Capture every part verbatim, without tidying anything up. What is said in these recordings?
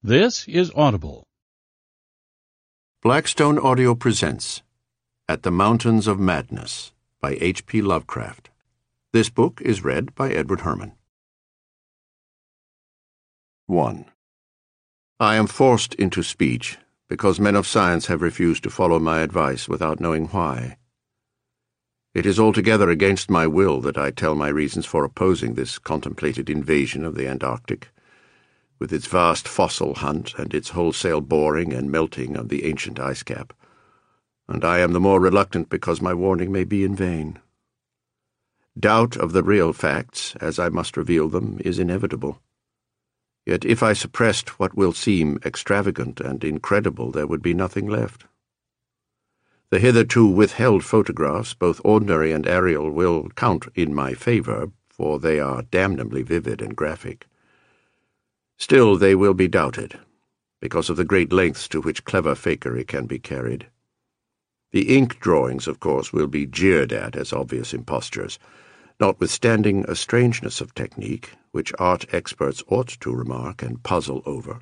This is Audible. Blackstone Audio presents At the Mountains of Madness by H P Lovecraft. This book is read by Edward Herman. one. I am forced into speech because men of science have refused to follow my advice without knowing why. It is altogether against my will that I tell my reasons for opposing this contemplated invasion of the Antarctic, with its vast fossil hunt and its wholesale boring and melting of the ancient ice cap, and I am the more reluctant because my warning may be in vain. Doubt of the real facts, as I must reveal them, is inevitable. Yet if I suppressed what will seem extravagant and incredible, there would be nothing left. The hitherto withheld photographs, both ordinary and aerial, will count in my favor, for they are damnably vivid and graphic. Still, they will be doubted, because of the great lengths to which clever fakery can be carried. The ink drawings, of course, will be jeered at as obvious impostures, notwithstanding a strangeness of technique which art experts ought to remark and puzzle over.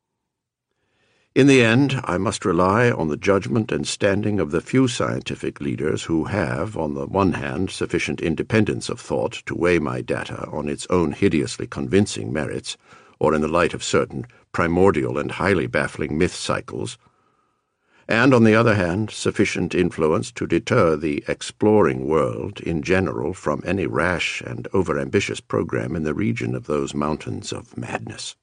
In the end, I must rely on the judgment and standing of the few scientific leaders who have, on the one hand, sufficient independence of thought to weigh my data on its own hideously convincing merits, or in the light of certain primordial and highly baffling myth cycles, and, on the other hand, sufficient influence to deter the exploring world in general from any rash and overambitious program in the region of those mountains of madness.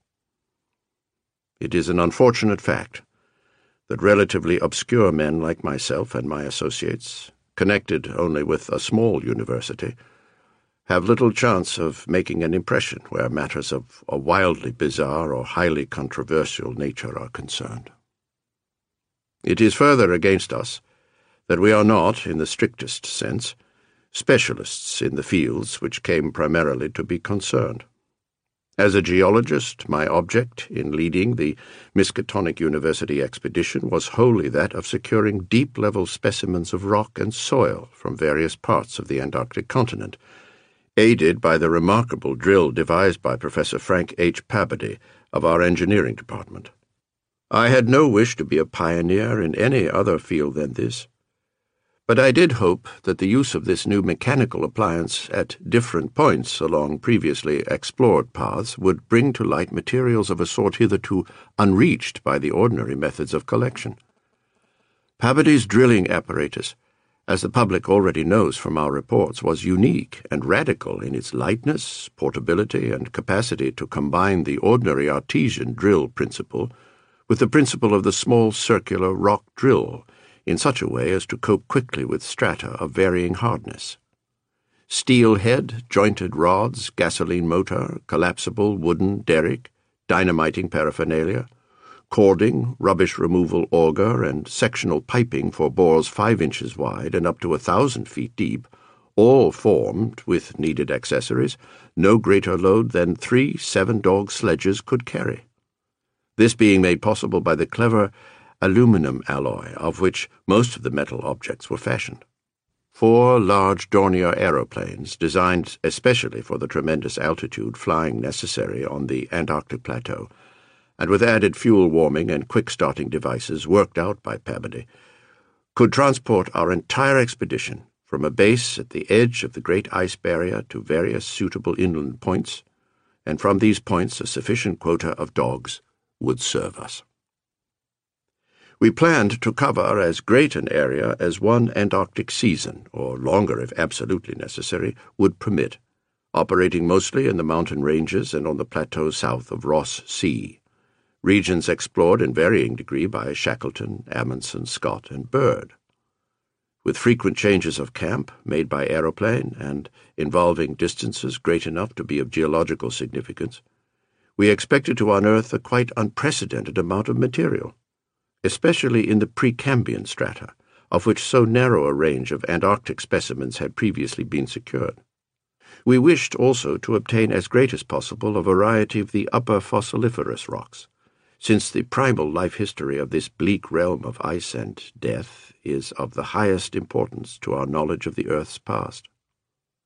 It is an unfortunate fact that relatively obscure men like myself and my associates, connected only with a small university, have little chance of making an impression where matters of a wildly bizarre or highly controversial nature are concerned. It is further against us that we are not, in the strictest sense, specialists in the fields which came primarily to be concerned. As a geologist, my object in leading the Miskatonic University expedition was wholly that of securing deep-level specimens of rock and soil from various parts of the Antarctic continent, aided by the remarkable drill devised by Professor Frank H. Pabodie of our engineering department. I had no wish to be a pioneer in any other field than this, but I did hope that the use of this new mechanical appliance at different points along previously explored paths would bring to light materials of a sort hitherto unreached by the ordinary methods of collection. Pabodie's drilling apparatus, as the public already knows from our reports, was unique and radical in its lightness, portability, and capacity to combine the ordinary artesian drill principle with the principle of the small circular rock drill in such a way as to cope quickly with strata of varying hardness. Steel head, jointed rods, gasoline motor, collapsible wooden derrick, dynamiting paraphernalia, cording, rubbish removal auger, and sectional piping for bores five inches wide and up to a thousand feet deep, all formed, with needed accessories, no greater load than three seven-dog sledges could carry. This being made possible by the clever aluminum alloy of which most of the metal objects were fashioned. Four large Dornier aeroplanes, designed especially for the tremendous altitude flying necessary on the Antarctic plateau, and with added fuel warming and quick-starting devices worked out by Pabodie, could transport our entire expedition from a base at the edge of the great ice barrier to various suitable inland points, and from these points a sufficient quota of dogs would serve us. We planned to cover as great an area as one Antarctic season, or longer if absolutely necessary, would permit, operating mostly in the mountain ranges and on the plateau south of Ross Sea, regions explored in varying degree by Shackleton, Amundsen, Scott, and Byrd. With frequent changes of camp made by aeroplane and involving distances great enough to be of geological significance, we expected to unearth a quite unprecedented amount of material, especially in the Precambrian strata, of which so narrow a range of Antarctic specimens had previously been secured. We wished also to obtain as great as possible a variety of the upper fossiliferous rocks, since the primal life history of this bleak realm of ice and death is of the highest importance to our knowledge of the Earth's past.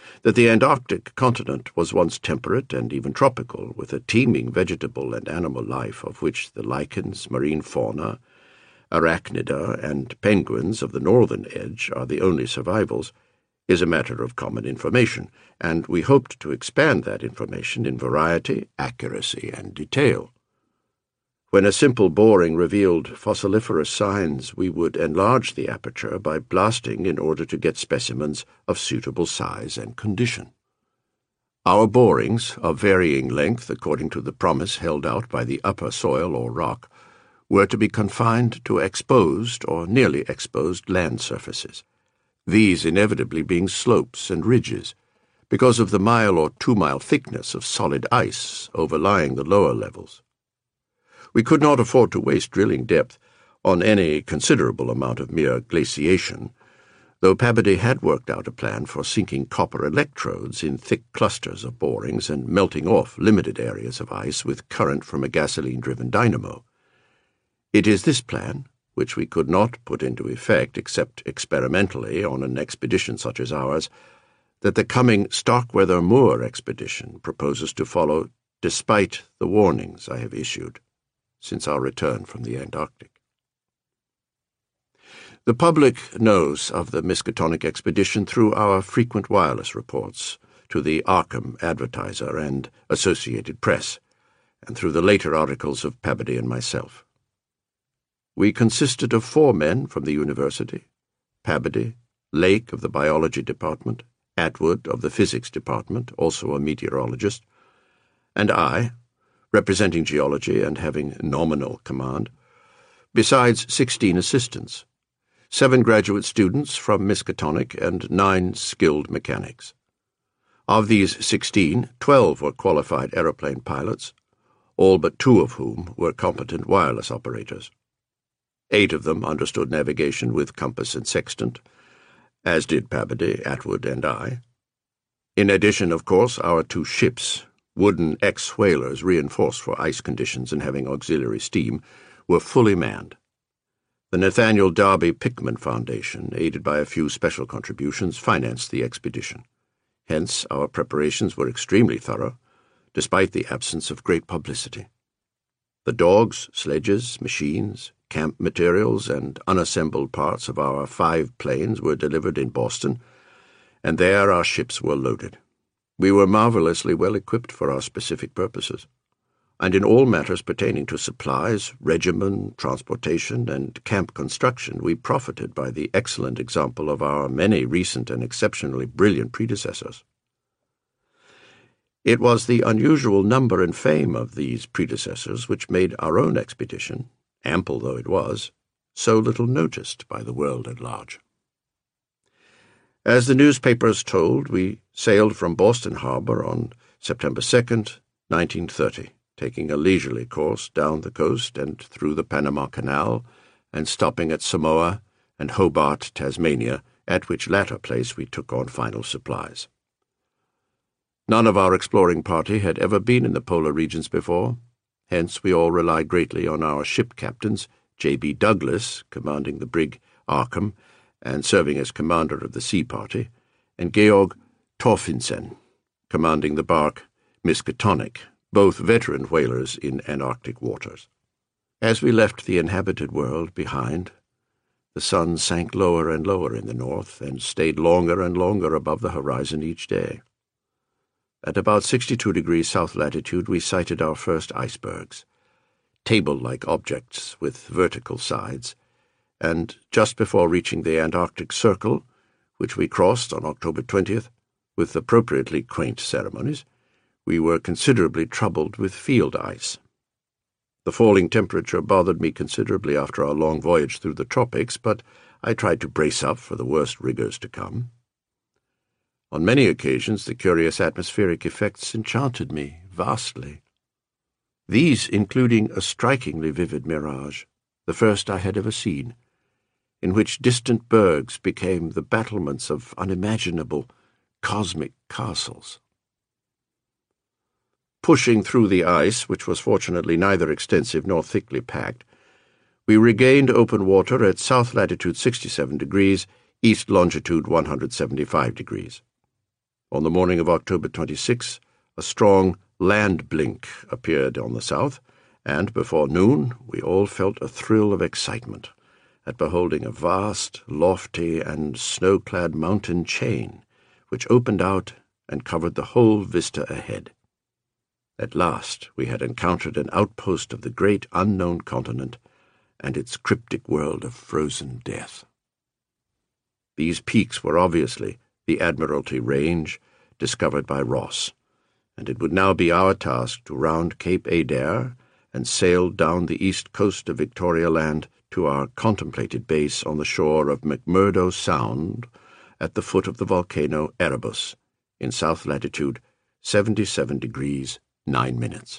that the Antarctic continent was once temperate and even tropical, with a teeming vegetable and animal life of which the lichens, marine fauna, arachnida, and penguins of the northern edge are the only survivals, is a matter of common information, and we hoped to expand that information in variety, accuracy, and detail. When a simple boring revealed fossiliferous signs, we would enlarge the aperture by blasting in order to get specimens of suitable size and condition. Our borings, of varying length according to the promise held out by the upper soil or rock, were to be confined to exposed or nearly exposed land surfaces, these inevitably being slopes and ridges, because of the mile or two-mile thickness of solid ice overlying the lower levels. We could not afford to waste drilling depth on any considerable amount of mere glaciation, though Pabodie had worked out a plan for sinking copper electrodes in thick clusters of borings and melting off limited areas of ice with current from a gasoline-driven dynamo. It is this plan, which we could not put into effect except experimentally on an expedition such as ours, that the coming Starkweather Moor expedition proposes to follow, despite the warnings I have issued since our return from the Antarctic. The public knows of the Miskatonic expedition through our frequent wireless reports to the Arkham Advertiser and Associated Press, and through the later articles of Pabodie and myself. We consisted of four men from the university: Pabodie, Lake of the biology department, Atwood of the physics department, also a meteorologist, and I, representing geology and having nominal command, besides sixteen assistants, seven graduate students from Miskatonic and nine skilled mechanics. Of these sixteen, twelve were qualified aeroplane pilots, all but two of whom were competent wireless operators. Eight of them understood navigation with compass and sextant, as did Pabodie, Atwood, and I. In addition, of course, our two ships, wooden ex-whalers reinforced for ice conditions and having auxiliary steam, were fully manned. The Nathaniel Darby Pickman Foundation, aided by a few special contributions, financed the expedition. Hence, our preparations were extremely thorough, despite the absence of great publicity. The dogs, sledges, machines, camp materials, and unassembled parts of our five planes were delivered in Boston, and there our ships were loaded. We were marvelously well equipped for our specific purposes, and in all matters pertaining to supplies, regimen, transportation, and camp construction we profited by the excellent example of our many recent and exceptionally brilliant predecessors. It was the unusual number and fame of these predecessors which made our own expedition, ample though it was, so little noticed by the world at large. As the newspapers told, we sailed from Boston Harbor on September second, nineteen thirty, taking a leisurely course down the coast and through the Panama Canal, and stopping at Samoa and Hobart, Tasmania, at which latter place we took on final supplies. None of our exploring party had ever been in the polar regions before, hence we all relied greatly on our ship captains, J B Douglas, commanding the brig Arkham, and serving as commander of the sea party, and Georg Torfinsen, commanding the bark Miskatonic, both veteran whalers in Antarctic waters. As we left the inhabited world behind, the sun sank lower and lower in the north and stayed longer and longer above the horizon each day. At about sixty-two degrees south latitude we sighted our first icebergs, table-like objects with vertical sides, and just before reaching the Antarctic Circle, which we crossed on October twentieth, with appropriately quaint ceremonies, we were considerably troubled with field ice. The falling temperature bothered me considerably after our long voyage through the tropics, but I tried to brace up for the worst rigors to come. On many occasions the curious atmospheric effects enchanted me vastly, these including a strikingly vivid mirage, the first I had ever seen, in which distant bergs became the battlements of unimaginable cosmic castles. Pushing through the ice, which was fortunately neither extensive nor thickly packed, we regained open water at south latitude sixty-seven degrees, east longitude one hundred seventy-five degrees. On the morning of October twenty-sixth, a strong land blink appeared on the south, and before noon we all felt a thrill of excitement at beholding a vast, lofty, and snow-clad mountain chain which opened out and covered the whole vista ahead. At last we had encountered an outpost of the great unknown continent and its cryptic world of frozen death. These peaks were obviously the Admiralty Range discovered by Ross, and it would now be our task to round Cape Adair and sail down the east coast of Victoria Land to our contemplated base on the shore of McMurdo Sound at the foot of the volcano Erebus in south latitude seventy-seven degrees nine minutes.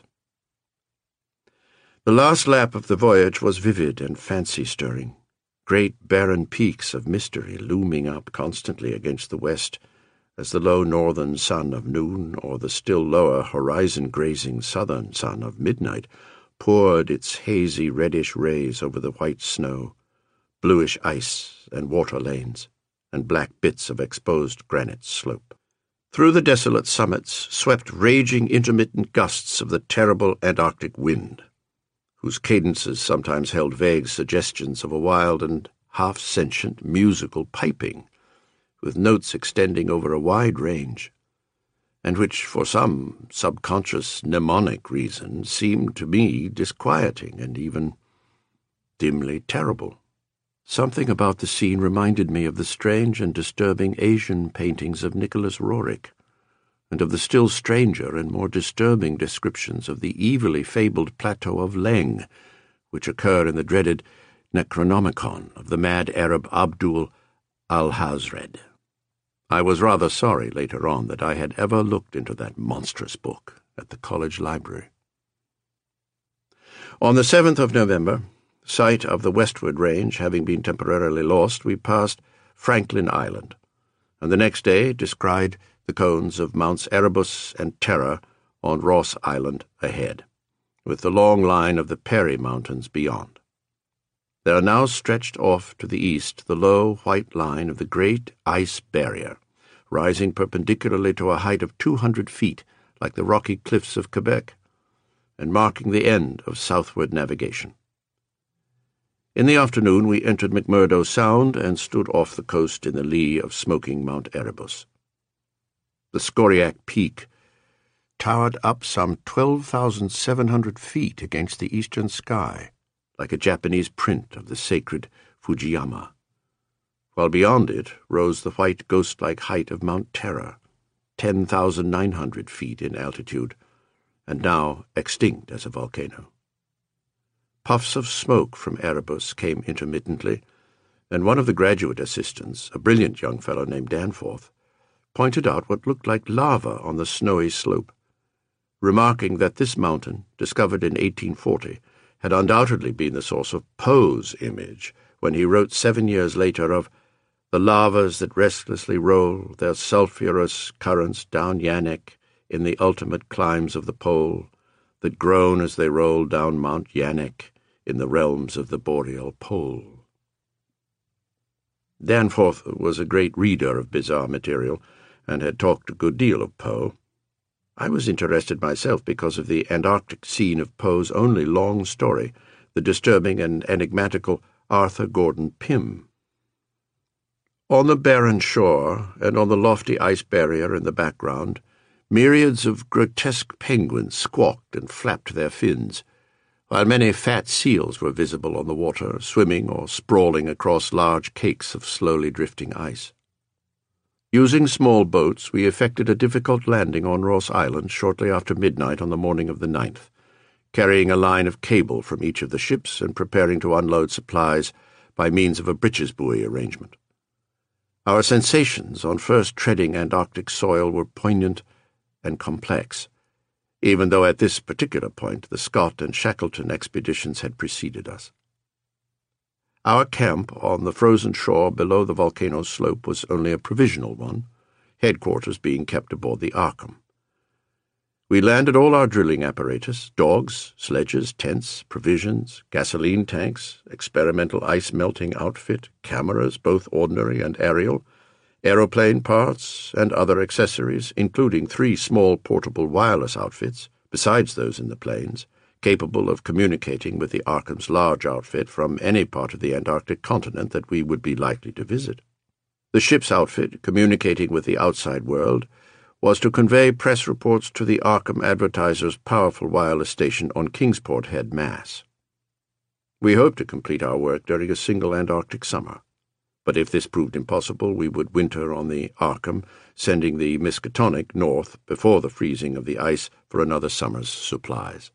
The last lap of the voyage was vivid and fancy-stirring, great barren peaks of mystery looming up constantly against the west as the low northern sun of noon or the still lower horizon-grazing southern sun of midnight poured its hazy reddish rays over the white snow, bluish ice and water lanes, and black bits of exposed granite slope. Through the desolate summits swept raging intermittent gusts of the terrible Antarctic wind, whose cadences sometimes held vague suggestions of a wild and half-sentient musical piping, with notes extending over a wide range, and which, for some subconscious mnemonic reason, seemed to me disquieting and even dimly terrible. Something about the scene reminded me of the strange and disturbing Asian paintings of Nicholas Roerich, and of the still stranger and more disturbing descriptions of the evilly fabled plateau of Leng, which occur in the dreaded Necronomicon of the mad Arab Abdul al-Hazred. I was rather sorry later on that I had ever looked into that monstrous book at the college library. On the seventh of November, sight of the westward range having been temporarily lost, we passed Franklin Island, and the next day descried the cones of Mounts Erebus and Terror on Ross Island ahead, with the long line of the Perry Mountains beyond. There now stretched off to the east the low white line of the Great Ice Barrier, rising perpendicularly to a height of two hundred feet, like the rocky cliffs of Quebec, and marking the end of southward navigation. In the afternoon we entered McMurdo Sound and stood off the coast in the lee of smoking Mount Erebus. The Skoriac Peak towered up some twelve thousand seven hundred feet against the eastern sky, like a Japanese print of the sacred Fujiyama, while beyond it rose the white ghost-like height of Mount Terror, ten thousand nine hundred feet in altitude, and now extinct as a volcano. Puffs of smoke from Erebus came intermittently, and one of the graduate assistants, a brilliant young fellow named Danforth, pointed out what looked like lava on the snowy slope, remarking that this mountain, discovered in eighteen forty, had undoubtedly been the source of Poe's image when he wrote seven years later of the lavas that restlessly roll their sulphurous currents down Yanek in the ultimate climes of the pole, that groan as they roll down Mount Yanek in the realms of the boreal pole. Danforth was a great reader of bizarre material, and had talked a good deal of Poe. I was interested myself because of the Antarctic scene of Poe's only long story, the disturbing and enigmatical Arthur Gordon Pym. On the barren shore, and on the lofty ice barrier in the background, myriads of grotesque penguins squawked and flapped their fins, while many fat seals were visible on the water, swimming or sprawling across large cakes of slowly drifting ice. Using small boats, we effected a difficult landing on Ross Island shortly after midnight on the morning of the ninth, carrying a line of cable from each of the ships and preparing to unload supplies by means of a breeches buoy arrangement. Our sensations on first treading Antarctic soil were poignant and complex, even though at this particular point the Scott and Shackleton expeditions had preceded us. Our camp on the frozen shore below the volcano's slope was only a provisional one, headquarters being kept aboard the Arkham. We landed all our drilling apparatus, dogs, sledges, tents, provisions, gasoline tanks, experimental ice-melting outfit, cameras, both ordinary and aerial, aeroplane parts, and other accessories, including three small portable wireless outfits, besides those in the planes, capable of communicating with the Arkham's large outfit from any part of the Antarctic continent that we would be likely to visit. The ship's outfit, communicating with the outside world, was to convey press reports to the Arkham Advertiser's powerful wireless station on Kingsport Head, Mass. We hoped to complete our work during a single Antarctic summer, but if this proved impossible, we would winter on the Arkham, sending the Miskatonic north before the freezing of the ice for another summer's supplies.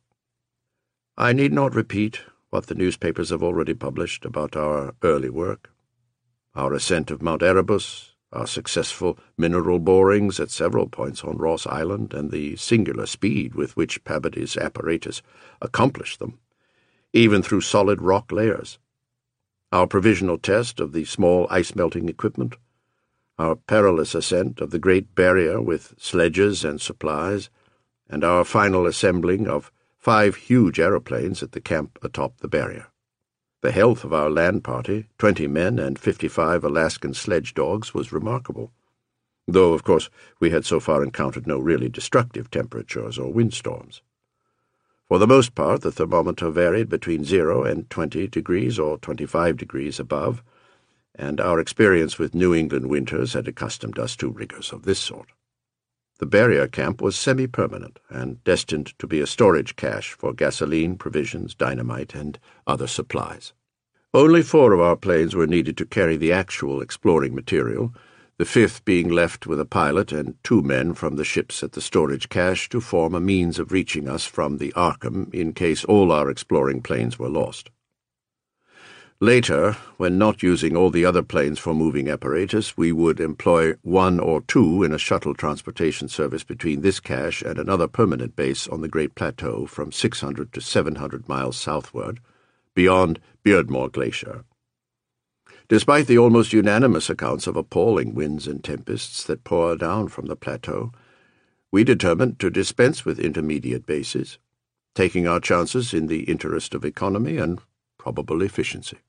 I need not repeat what the newspapers have already published about our early work. Our ascent of Mount Erebus, our successful mineral borings at several points on Ross Island, and the singular speed with which Peabody's apparatus accomplished them, even through solid rock layers. Our provisional test of the small ice-melting equipment, our perilous ascent of the Great Barrier with sledges and supplies, and our final assembling of five huge aeroplanes at the camp atop the barrier. The health of our land party, twenty men and fifty-five Alaskan sledge dogs, was remarkable, though, of course, we had so far encountered no really destructive temperatures or windstorms. For the most part, the thermometer varied between zero and twenty degrees or twenty-five degrees above, and our experience with New England winters had accustomed us to rigors of this sort. The barrier camp was semi-permanent and destined to be a storage cache for gasoline, provisions, dynamite, and other supplies. Only four of our planes were needed to carry the actual exploring material, the fifth being left with a pilot and two men from the ships at the storage cache to form a means of reaching us from the Arkham in case all our exploring planes were lost. Later, when not using all the other planes for moving apparatus, we would employ one or two in a shuttle transportation service between this cache and another permanent base on the Great Plateau from six hundred to seven hundred miles southward, beyond Beardmore Glacier. Despite the almost unanimous accounts of appalling winds and tempests that pour down from the plateau, we determined to dispense with intermediate bases, taking our chances in the interest of economy and probable efficiency.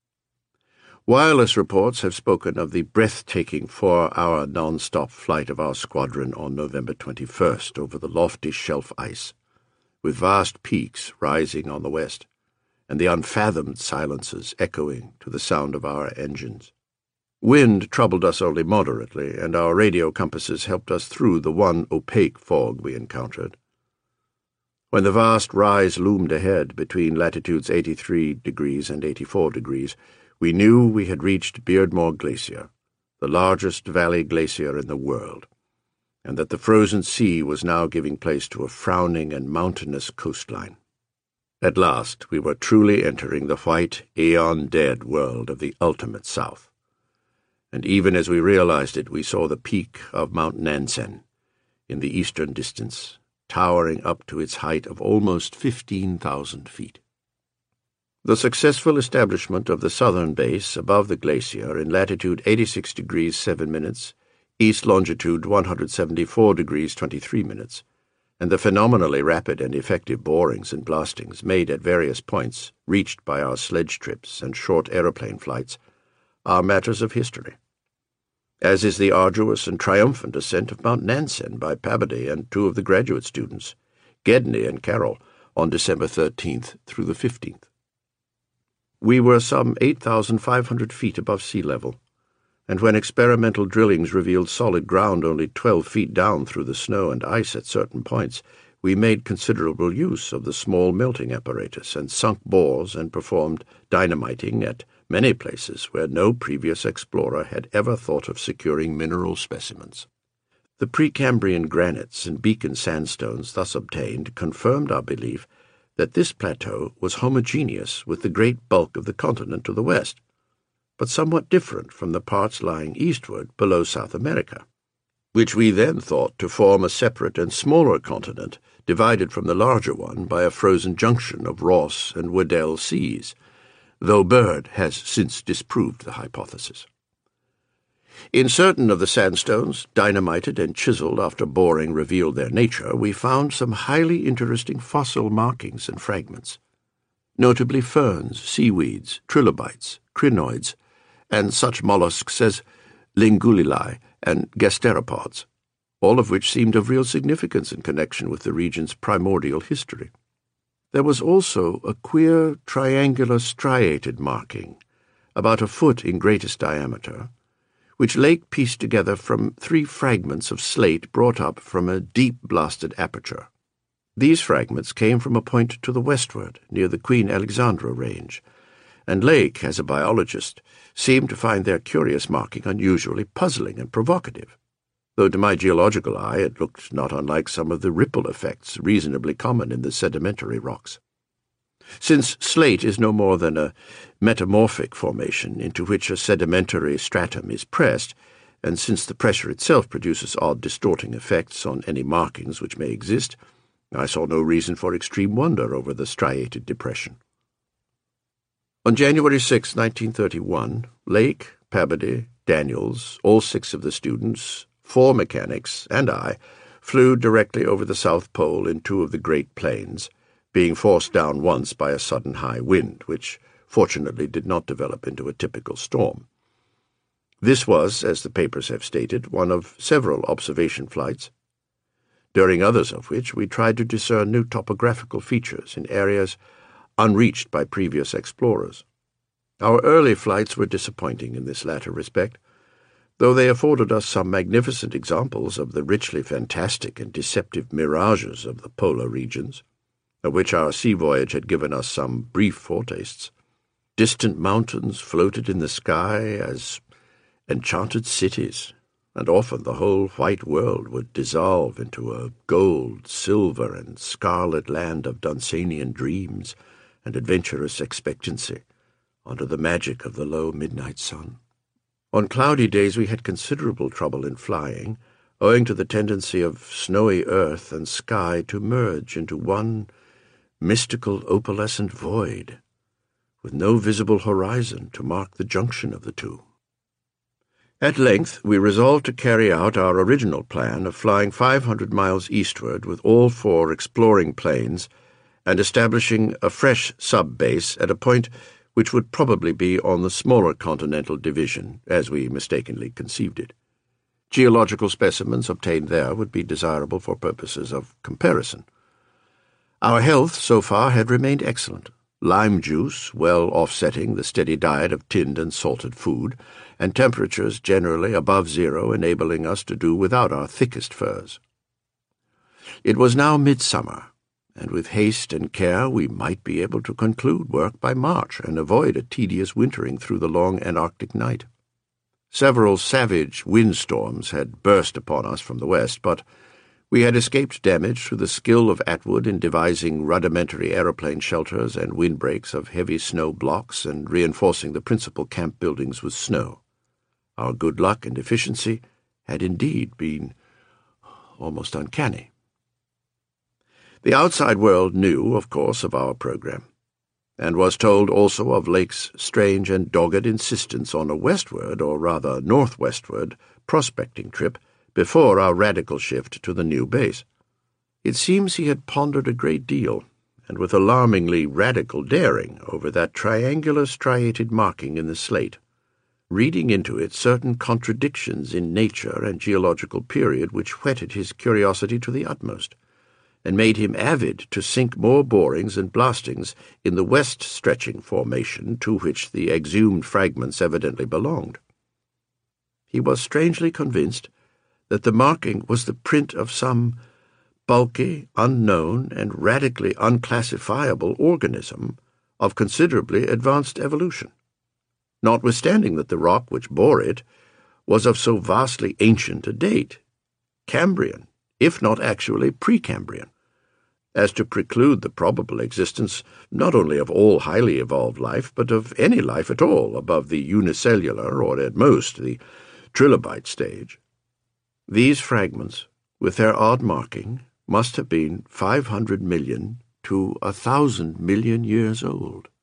Wireless reports have spoken of the breathtaking four-hour non-stop flight of our squadron on November twenty-first over the lofty shelf ice, with vast peaks rising on the west, and the unfathomed silences echoing to the sound of our engines. Wind troubled us only moderately, and our radio compasses helped us through the one opaque fog we encountered. When the vast rise loomed ahead between latitudes eighty-three degrees and eighty-four degrees, we knew we had reached Beardmore Glacier, the largest valley glacier in the world, and that the frozen sea was now giving place to a frowning and mountainous coastline. At last we were truly entering the white, aeon-dead world of the ultimate south, and even as we realized it, we saw the peak of Mount Nansen in the eastern distance, towering up to its height of almost fifteen thousand feet. The successful establishment of the southern base above the glacier in latitude eighty-six degrees seven minutes, east longitude one hundred seventy-four degrees twenty-three minutes, and the phenomenally rapid and effective borings and blastings made at various points, reached by our sledge trips and short aeroplane flights, are matters of history, as is the arduous and triumphant ascent of Mount Nansen by Peabody and two of the graduate students, Gedney and Carroll, on December thirteenth through the fifteenth. We were some eight thousand five hundred feet above sea level, and when experimental drillings revealed solid ground only twelve feet down through the snow and ice at certain points, we made considerable use of the small melting apparatus and sunk bores and performed dynamiting at many places where no previous explorer had ever thought of securing mineral specimens. The Precambrian granites and Beacon sandstones thus obtained confirmed our belief that this plateau was homogeneous with the great bulk of the continent to the west, but somewhat different from the parts lying eastward below South America, which we then thought to form a separate and smaller continent divided from the larger one by a frozen junction of Ross and Weddell seas, though Byrd has since disproved the hypothesis. In certain of the sandstones, dynamited and chiseled after boring revealed their nature, we found some highly interesting fossil markings and fragments, notably ferns, seaweeds, trilobites, crinoids, and such mollusks as Lingulilae, and gasteropods, all of which seemed of real significance in connection with the region's primordial history. There was also a queer triangular striated marking, about a foot in greatest diameter, which Lake pieced together from three fragments of slate brought up from a deep blasted aperture. These fragments came from a point to the westward, near the Queen Alexandra Range, and Lake, as a biologist, seemed to find their curious marking unusually puzzling and provocative, though to my geological eye it looked not unlike some of the ripple effects reasonably common in the sedimentary rocks. Since slate is no more than a metamorphic formation into which a sedimentary stratum is pressed, and since the pressure itself produces odd distorting effects on any markings which may exist, I saw no reason for extreme wonder over the striated depression. On January sixth, nineteen thirty-one, Lake, Peabody, Daniels, all six of the students, four mechanics, and I flew directly over the South Pole in two of the Great Plains, being forced down once by a sudden high wind, which fortunately did not develop into a typical storm. This was, as the papers have stated, one of several observation flights, during others of which we tried to discern new topographical features in areas unreached by previous explorers. Our early flights were disappointing in this latter respect, though they afforded us some magnificent examples of the richly fantastic and deceptive mirages of the polar regions, of which our sea voyage had given us some brief foretastes. Distant mountains floated in the sky as enchanted cities, and often the whole white world would dissolve into a gold, silver, and scarlet land of Dunsanian dreams and adventurous expectancy, under the magic of the low midnight sun. On cloudy days we had considerable trouble in flying, owing to the tendency of snowy earth and sky to merge into one mystical opalescent void, with no visible horizon to mark the junction of the two. At length we resolved to carry out our original plan of flying five hundred miles eastward with all four exploring planes and establishing a fresh sub-base at a point which would probably be on the smaller continental division, as we mistakenly conceived it. Geological specimens obtained there would be desirable for purposes of comparison. Our health so far had remained excellent, lime juice well offsetting the steady diet of tinned and salted food, and temperatures generally above zero enabling us to do without our thickest furs. It was now midsummer, and with haste and care we might be able to conclude work by March and avoid a tedious wintering through the long Antarctic night. Several savage windstorms had burst upon us from the west, but we had escaped damage through the skill of Atwood in devising rudimentary aeroplane shelters and windbreaks of heavy snow blocks and reinforcing the principal camp buildings with snow. Our good luck and efficiency had indeed been almost uncanny. The outside world knew, of course, of our program, and was told also of Lake's strange and dogged insistence on a westward, or rather northwestward, prospecting trip before our radical shift to the new base. It seems he had pondered a great deal, and with alarmingly radical daring, over that triangular striated marking in the slate, reading into it certain contradictions in nature and geological period which whetted his curiosity to the utmost, and made him avid to sink more borings and blastings in the west-stretching formation to which the exhumed fragments evidently belonged. He was strangely convinced that the marking was the print of some bulky, unknown, and radically unclassifiable organism of considerably advanced evolution, notwithstanding that the rock which bore it was of so vastly ancient a date, Cambrian, if not actually Precambrian, as to preclude the probable existence not only of all highly evolved life, but of any life at all above the unicellular, or at most the trilobite stage. These fragments, with their odd marking, must have been five hundred million to a thousand million years old.